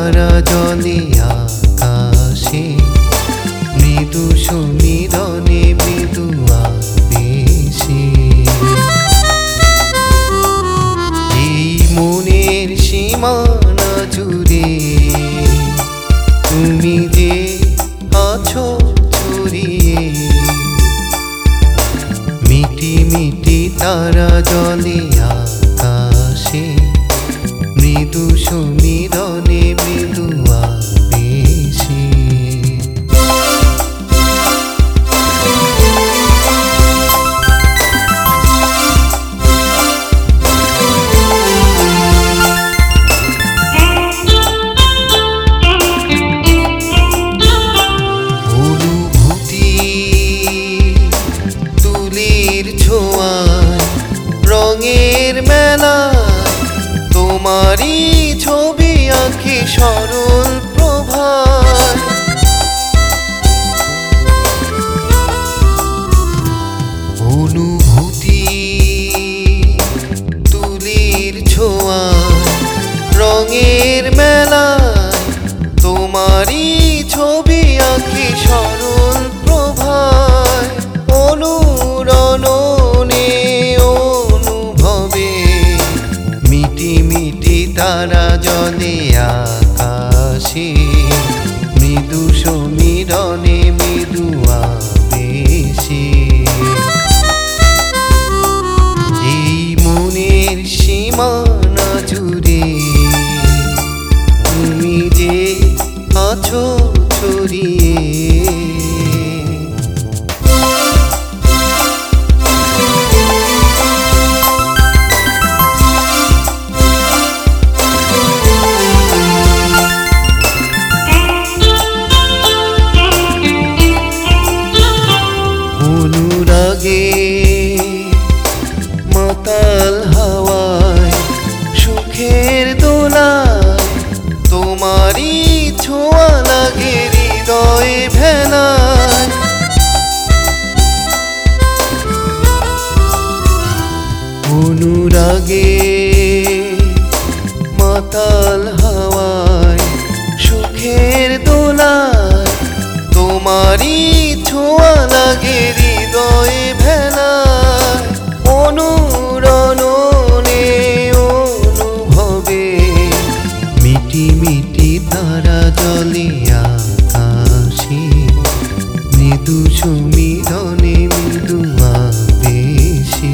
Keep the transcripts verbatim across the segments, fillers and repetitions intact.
তারা জলে আকাশে, মৃদু সমীরণে মৃদু আবেশে। এই মনের সীমানা জুড়ে তুমি যে আছো ছড়িয়ে, মিটি মিটি তারা জলে আকাশে, মৃদু সমীরণে মৃদু আবেশে। অনুভূতি তুলির ছোঁয়ায়, রঙের মেলা তোমারই ছবি আঁকি সরল প্রভায়। অনুভূতি তুলির ছোঁয়ায়, রঙের মেলায় তোমারই ছবি আঁকি সরল প্রভায়। অনুরণনে অনুভবে মিটি মিটি তারা জলে আকাশে, মৃদু সমীরণে মৃদু আবেশে। এই মনের সীমানা জুড়ে তুমি যে আছো ছড়িয়ে, অনুরাগে মাতাল হাওয়ায়, সুখের দোলায় তোমারই ছোঁয়া লাগে হৃদয়ে ভেলায়। অনুরাগে মাতাল হাওয়ায়, সুখের দোলায় তোমারই ছোঁয়া লাগে হৃদয়ে ভেলায়। অনুরণনে অনুভবে মিটি মিটি তারা জলে আকাশে, মৃদু সমীরণে মৃদু আবেশে।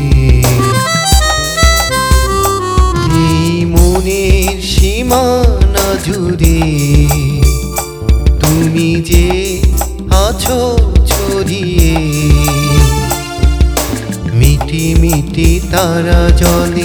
এই মনের সীমানা জুড়ে তুমি যে আছো ছড়িয়ে, মিটি মিটি তারা জলে